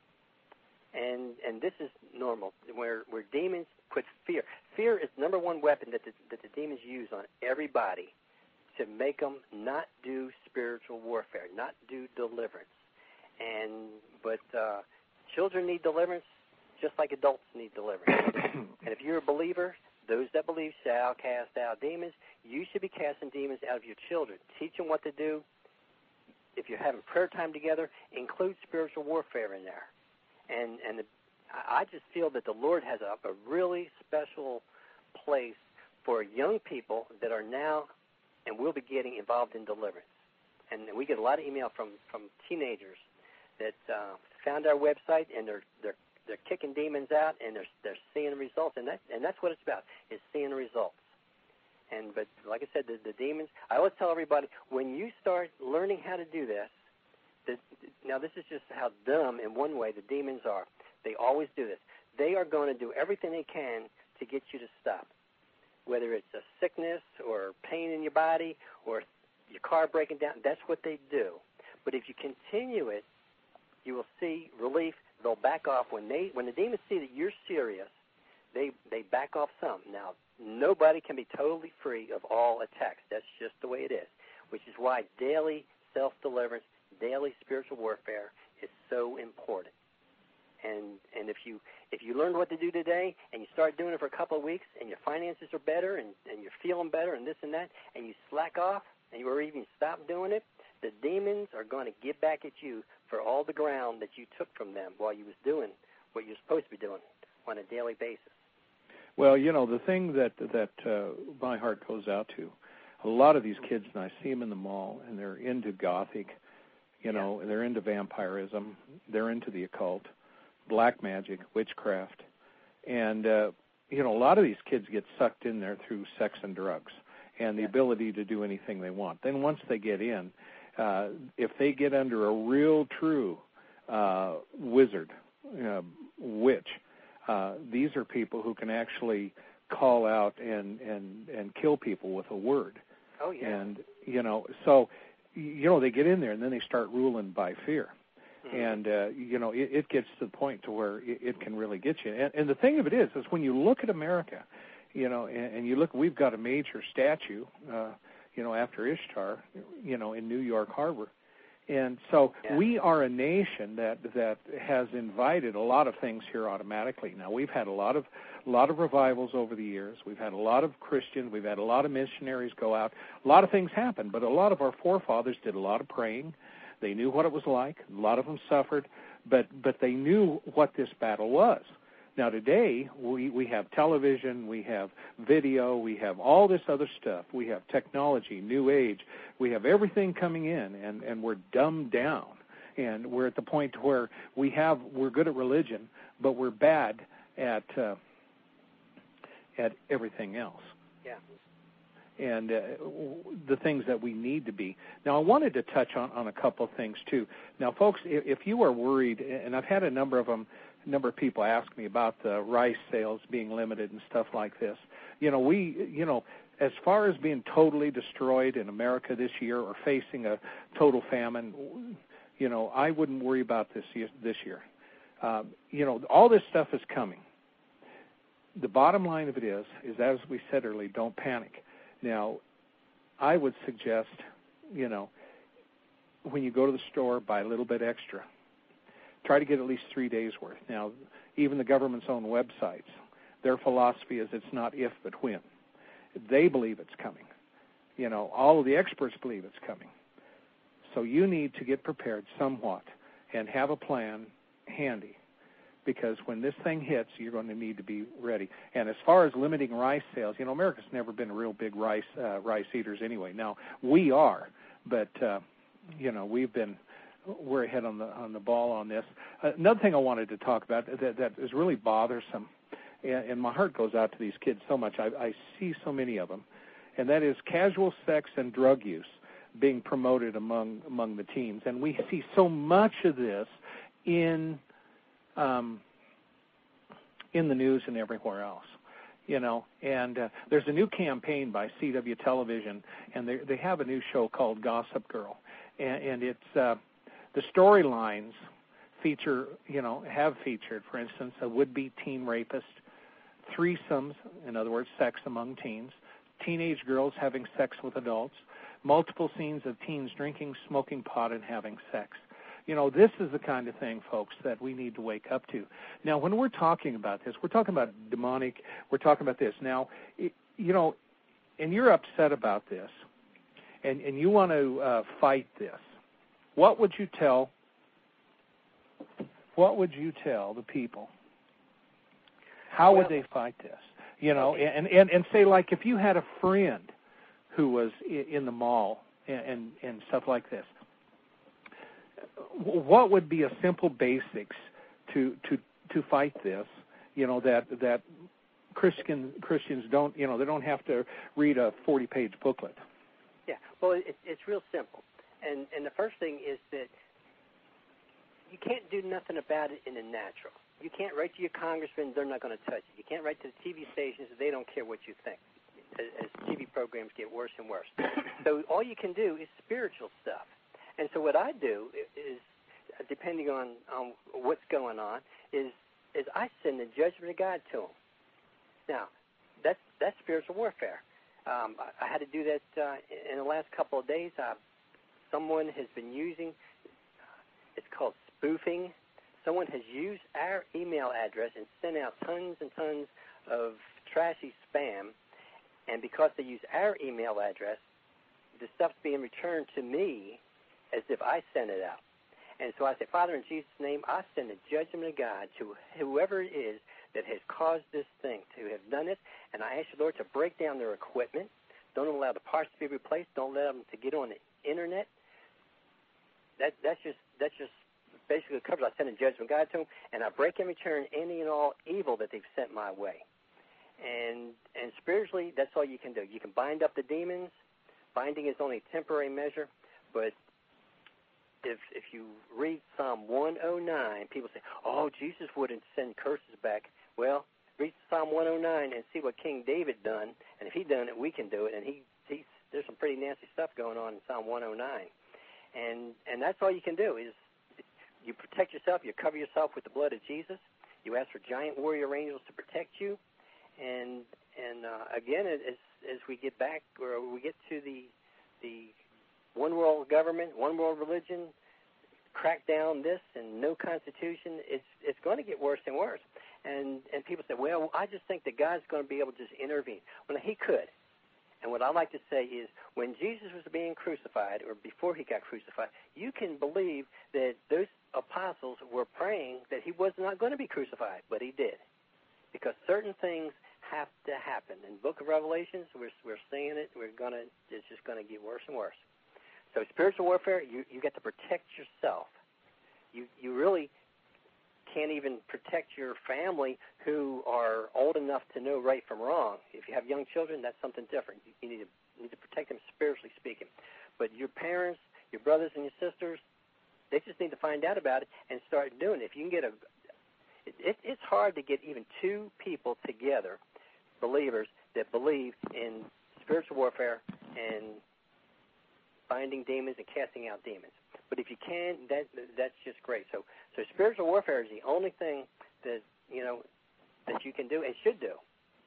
And and this is normal, where where demons put fear. Fear is the number one weapon that the, that the demons use on everybody to make them not do spiritual warfare, not do deliverance. And but uh, children need deliverance, just like adults need deliverance. And if you're a believer, those that believe shall cast out demons. You should be casting demons out of your children. Teach them what to do. If you're having prayer time together, include spiritual warfare in there. And and the, I just feel that the Lord has a, a really special place for young people that are now and will be getting involved in deliverance. And we get a lot of email from, from teenagers that uh, found our website, and they're they're they're kicking demons out, and they're they're seeing results, and that and that's what it's about, is seeing results. And but like I said, the, the demons. I always tell everybody, when you start learning how to do this, that now this is just how dumb in one way the demons are. They always do this. They are going to do everything they can to get you to stop, whether it's a sickness or pain in your body or your car breaking down. That's what they do. But if you continue it, you will see relief. They'll back off when they when the demons see that you're serious. They they back off some. Now, nobody can be totally free of all attacks. That's just the way it is, which is why daily self-deliverance, daily spiritual warfare is so important. And and if you if you learn what to do today and you start doing it for a couple of weeks and your finances are better and, and you're feeling better and this and that, and you slack off and you or even stop doing it, the demons are going to get back at you for all the ground that you took from them while you was doing what you're supposed to be doing on a daily basis. Well, you know, the thing that that uh, my heart goes out to, a lot of these kids, and I see them in the mall, and they're into Gothic, you know, yeah. They're into vampirism, they're into the occult, black magic, witchcraft, and, uh, you know, a lot of these kids get sucked in there through sex and drugs and the yeah. ability to do anything they want. Then once they get in, uh, if they get under a real true uh, wizard, uh, witch, uh, these are people who can actually call out and, and, and kill people with a word. Oh, yeah. And, you know, so, you know, they get in there and then they start ruling by fear. Mm-hmm. And, uh, you know, it, it gets to the point to where it, it can really get you. And, and the thing of it is, is when you look at America, you know, and, and you look, we've got a major statue, uh, you know, after Ishtar, you know, in New York Harbor. And so yeah. we are a nation that that has invited a lot of things here automatically. Now, we've had a lot of a lot of revivals over the years. We've had a lot of Christians. We've had a lot of missionaries go out. A lot of things happen, but a lot of our forefathers did a lot of praying. They knew what it was like. A lot of them suffered, but but they knew what this battle was. Now, today, we, we have television, we have video, we have all this other stuff. We have technology, new age. We have everything coming in, and, and we're dumbed down. And we're at the point where we have, we're good at religion, but we're bad at uh, at everything else. Yeah. And uh, the things that we need to be. Now, I wanted to touch on, on a couple of things, too. Now, folks, if, if you are worried, and I've had a number of them, a number of people ask me about the rice sales being limited and stuff like this. You know, we, you know, as far as being totally destroyed in America this year or facing a total famine, you know, I wouldn't worry about this year, this year. Uh, you know, all this stuff is coming. The bottom line of it is, is as we said earlier, don't panic. Now, I would suggest, you know, when you go to the store, buy a little bit extra. Try to get at least three days' worth. Now, even the government's own websites, their philosophy is it's not if but when. They believe it's coming. You know, all of the experts believe it's coming. So you need to get prepared somewhat and have a plan handy because when this thing hits, you're going to need to be ready. And as far as limiting rice sales, you know, America's never been real big rice uh, rice eaters anyway. Now we are, but uh, you know, we've been we're ahead on the on the ball on this. Uh, another thing I wanted to talk about that that is really bothersome, and, and my heart goes out to these kids so much. I, I see so many of them, and that is casual sex and drug use being promoted among among the teens, and we see so much of this in um, in the news and everywhere else, you know. And uh, there's a new campaign by C W Television, and they they have a new show called Gossip Girl, and, and it's uh, the storylines feature, you know, have featured, for instance, a would-be teen rapist, threesomes, in other words, sex among teens, teenage girls having sex with adults, multiple scenes of teens drinking, smoking pot, and having sex. You know, this is the kind of thing, folks, that we need to wake up to. Now, when we're talking about this, we're talking about demonic, we're talking about this. Now, it, you know, and you're upset about this, and, and you want to uh, fight this. What would you tell, what would you tell the people? How well, would they fight this? You know, and, and, and say, like, if you had a friend who was in the mall and, and, and stuff like this, what would be a simple basics to to to fight this? You know, that that Christian Christians don't, you know, they don't have to read a forty-page booklet. Yeah, well, it, it's real simple, and and the first thing is that you can't do nothing about it in the natural. You can't write to your congressman; they're not going to touch it. You can't write to the T V stations; they don't care what you think. As, as T V programs get worse and worse, so all you can do is spiritual stuff. And so what I do is, depending on, on what's going on, is is I send the judgment of God to them. Now, that's that's spiritual warfare. Um, I, I had to do that uh, in the last couple of days. Uh, someone has been using, it's called spoofing. Someone has used our email address and sent out tons and tons of trashy spam. And because they use our email address, the stuff's being returned to me as if I sent it out. And so I say, Father, in Jesus' name, I send the judgment of God to whoever it is that has caused this thing to have done it, and I ask you, Lord, to break down their equipment. Don't allow the parts to be replaced. Don't let them to get on the Internet. That, that's just that's just basically covers. I send a judgment of God to them, and I break and return any and all evil that they've sent my way. And and spiritually, that's all you can do. You can bind up the demons. Binding is only a temporary measure, but If if you read Psalm one oh nine, people say, oh, Jesus wouldn't send curses back. Well, read Psalm one oh nine and see what King David done, and if he done it, we can do it. And he, he there's some pretty nasty stuff going on in Psalm one oh nine. And and that's all you can do is you protect yourself, you cover yourself with the blood of Jesus, you ask for giant warrior angels to protect you, and and uh, again, as as we get back, or we get to the the one world government, one world religion, crack down this and no constitution, it's it's going to get worse and worse. And and people say, well, I just think that God's going to be able to just intervene. Well, he could. And what I like to say is when Jesus was being crucified, or before he got crucified, you can believe that those apostles were praying that he was not going to be crucified, but he did. Because certain things have to happen. In the book of Revelations, we're, we're seeing it. We're gonna, it's just going to get worse and worse. So spiritual warfare, you, you get to protect yourself. You you really can't even protect your family who are old enough to know right from wrong. If you have young children, that's something different. You, you need to you need to protect them spiritually speaking. But your parents, your brothers and your sisters, they just need to find out about it and start doing it. If you can get a, it, it, it's hard to get even two people together, believers that believe in spiritual warfare and binding demons and casting out demons. But if you can, that that's just great. So, so spiritual warfare is the only thing that you know that you can do and should do.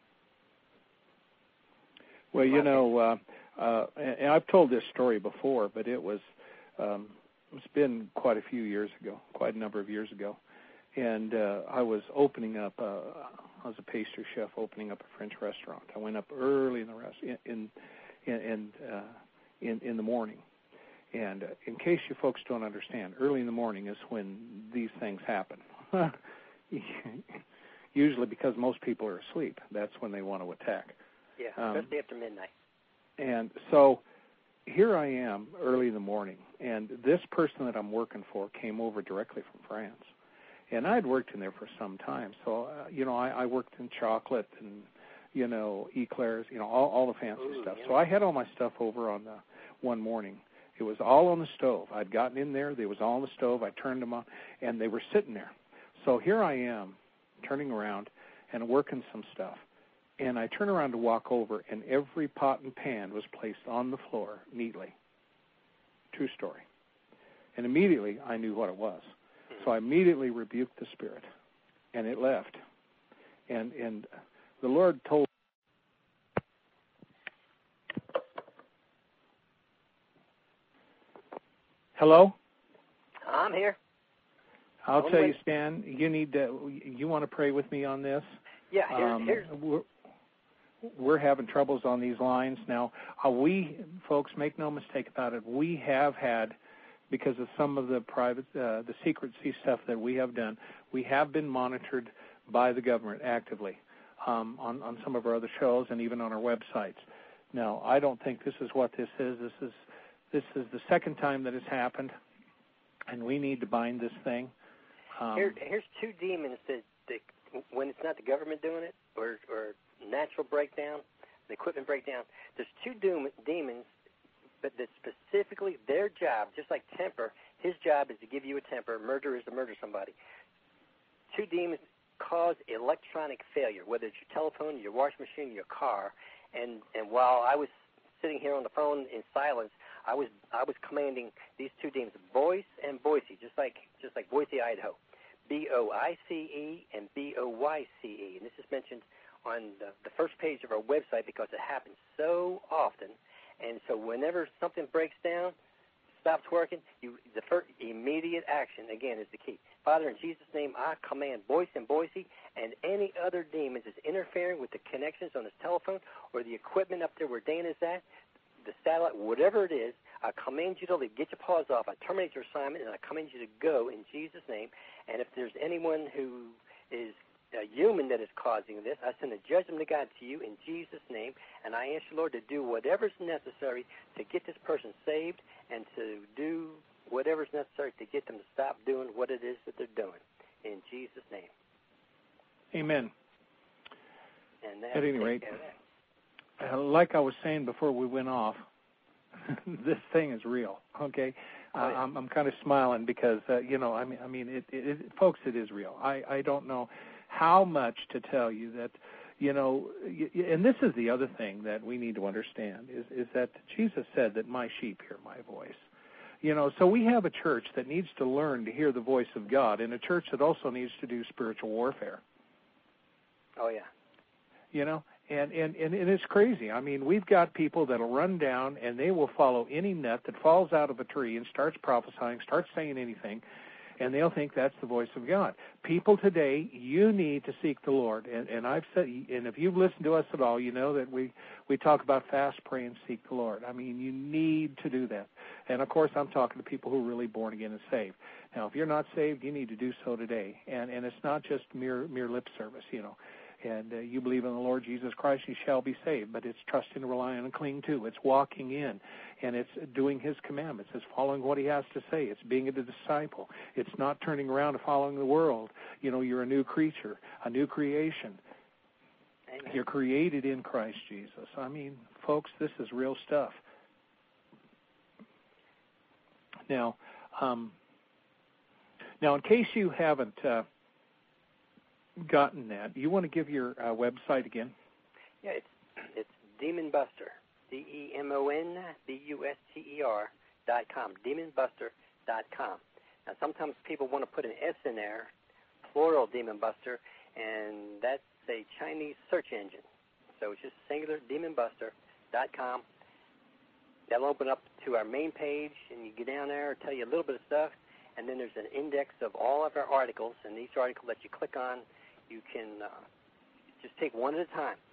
Well, you know, uh, uh, and I've told this story before, but it was um, it's been quite a few years ago, quite a number of years ago, and uh, I was opening up. Uh, I was a pastry chef opening up a French restaurant. I went up early in the rest in in, in uh, in, in the morning. And uh, in case you folks don't understand, early in the morning is when these things happen. usually because most people are asleep. That's when they want to attack. Yeah, um, especially after midnight. And so here I am early in the morning, and this person that I'm working for came over directly from France. And I'd worked in there for some time. So, uh, you know, I, I worked in chocolate and, you know, eclairs, you know, all, all the fancy Ooh, stuff. yeah. So I had all my stuff over on the one morning. It was all on the stove. I'd gotten in there. They was all on the stove. I turned them on, and they were sitting there. So here I am turning around and working some stuff. And I turn around to walk over, and every pot and pan was placed on the floor neatly. True story. And immediately I knew what it was. So I immediately rebuked the spirit, and it left. And and the Lord told Hello? I'm here. I'll Only tell way. you, Stan, you need to, you want to pray with me on this? Yeah, here's, Um, here's we're, we're having troubles on these lines now. Uh, we, folks, make no mistake about it, we have had, because of some of the private, uh, the secrecy stuff that we have done, we have been monitored by the government actively um, on, on some of our other shows and even on our websites. Now, I don't think this is what this is. This is this is the second time that it's happened, and we need to bind this thing. Um, Here, here's two demons that, that, when it's not the government doing it or, or natural breakdown, the equipment breakdown, there's two doom, demons, but that specifically their job, just like temper, his job is to give you a temper. Murder is to murder somebody. Two demons cause electronic failure, whether it's your telephone, your washing machine, your car. And, and while I was sitting here on the phone in silence, I was I was commanding these two demons, Boyce and Boise, just like just like Boise, Idaho, B O I C E and B O Y C E. And this is mentioned on the, the first page of our website because it happens so often. And so whenever something breaks down, stops working, you the first immediate action, again, is the key. Father, in Jesus' name, I command Boyce and Boise and any other demons that's interfering with the connections on his telephone or the equipment up there where Dana's at, the satellite, whatever it is, I command you to leave. Get your paws off. I terminate your assignment, and I command you to go in Jesus' name. And if there's anyone who is a human that is causing this, I send a judgment of God to you in Jesus' name, and I ask you, Lord, to do whatever's necessary to get this person saved and to do whatever's necessary to get them to stop doing what it is that they're doing. In Jesus' name. Amen. And At any rate, uh, like I was saying before we went off, this thing is real. Okay, uh, oh, yeah. I'm, I'm kind of smiling because uh, you know, I mean, I mean, it, it, it, folks, it is real. I, I don't know how much to tell you that, you know, and this is the other thing that we need to understand is is that Jesus said that my sheep hear my voice. You know, so we have a church that needs to learn to hear the voice of God, and a church that also needs to do spiritual warfare. Oh yeah. You know. And, and and it's crazy. I mean, we've got people that'll run down and they will follow any nut that falls out of a tree and starts prophesying, starts saying anything, and they'll think that's the voice of God. People today, you need to seek the Lord. And, and I've said, and if you've listened to us at all, you know that we, we talk about fast, pray, and seek the Lord. I mean, you need to do that. And, of course, I'm talking to people who are really born again and saved. Now, if you're not saved, you need to do so today. And, and it's not just mere mere lip service, you know. And uh, you believe in the Lord Jesus Christ, you shall be saved. But it's trusting, relying, and clinging to. It's walking in, and it's doing His commandments. It's following what He has to say. It's being a disciple. It's not turning around and following the world. You know, you're a new creature, a new creation. Amen. You're created in Christ Jesus. I mean, folks, this is real stuff. Now, um, now, in case you haven't Uh, gotten that, you want to give your uh, website again? Yeah, it's it's Demon Buster, D E M O N B U S T E R dot com, demon buster dot com. Now, sometimes people want to put an S in there, plural Demon Buster, and that's a Chinese search engine. So it's just singular, demon buster dot com. That'll open up to our main page, and you get down there, it'll tell you a little bit of stuff, and then there's an index of all of our articles, and each article that you click on, you can uh, just take one at a time.